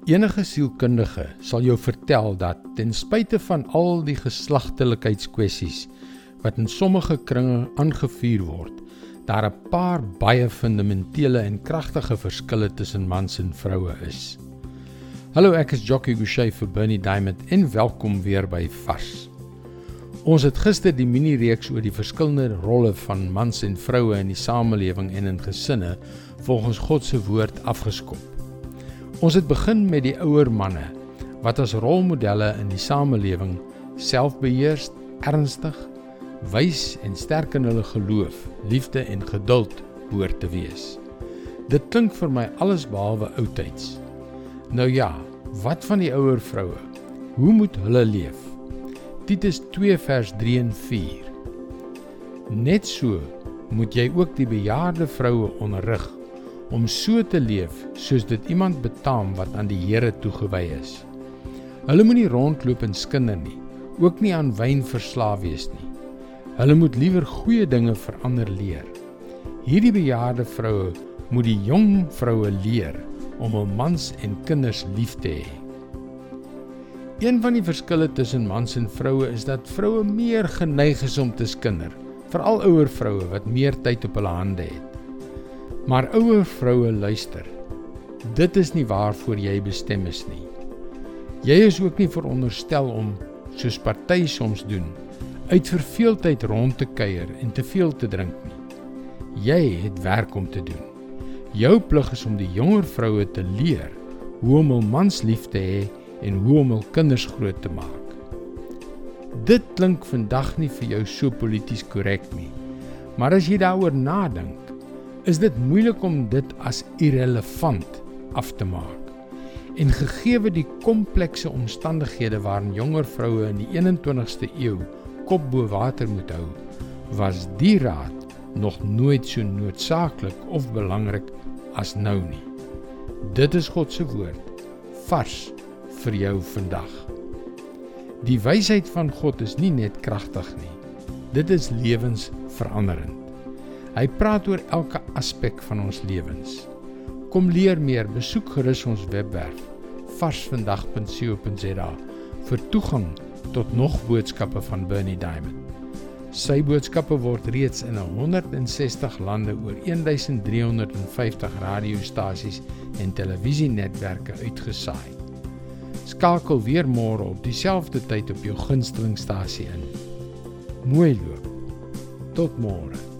Enige sielkundige sal jou vertel dat, ten spyte van al die geslagtelikheidskwessies wat in sommige kringe aangevuur word, daar 'n paar baie fundamentele en kragtige verskille tussen mans en vroue is. Hallo, ek is Jockey Gouchee vir Bernie Diamond en welkom weer by Vars. Ons het gister die mini-reeks oor die verskillende rolle van mans en vroue in die samelewing en in gesinne volgens God se woord afgeskop. Ons het begin met die ouer manne, wat as rolmodelle in die samelewing selfbeheerst, ernstig, wys en sterk in hulle geloof, liefde en geduld behoort te wees. Dit klink vir my alles behalwe oudtyds. Nou ja, wat van die ouer vroue? Hoe moet hulle leef? Titus 2 vers 3 en 4. Net so moet jy ook die bejaarde vroue onderrig om so te leef soos dit iemand betaam wat aan die Here toegewy is. Hulle moet nie rondloop en skinder nie, ook nie aan wyn verslaaf wees nie. Hulle moet liewer goeie dinge vir ander leer. Hierdie bejaarde vroue moet die jong vroue leer om hul mans en kinders lief te hê. Een van die verskille tussen mans en vroue is dat vroue meer geneig is om te skinder, veral ouer vroue wat meer tyd op hulle hande het. Maar ouer vroue luister, dit is nie waarvoor jy bestem is nie. Jy is ook nie veronderstel om, soos party soms doen, uit verveeldheid rond te kuier en te veel te drink nie. Jy het werk om te doen. Jou plig is om die jonger vroue te leer hoe om hul mans lief te hê en hoe om hul kinders groot te maak. Dit klink vandag nie vir jou so polities korrek nie, maar as jy daaroor nadink, is dit moeilik om dit as irrelevant af te maak. En gegeewe die komplekse omstandighede waarin jonger vroue in die 21ste eeu kop bo water moet hou, was die raad nog nooit so noodsaaklik of belangrik as nou nie. Dit is God se woord, vars vir jou vandag. Die wysheid van God is nie net kragtig nie, dit is lewensveranderend. Hy praat oor elke aspek van ons lewens. Kom leer meer, besoek gerus ons webwerf, varsvandag.co.za, vir toegang tot nog boodskappe van Bernie Diamond. Sy boodskappe word reeds in 160 lande oor 1350 radiostasies en televisienetwerke uitgesaai. Skakel weer môre op dieselfde tyd op jou gunstelingstasie in. Mooi loop. Tot môre.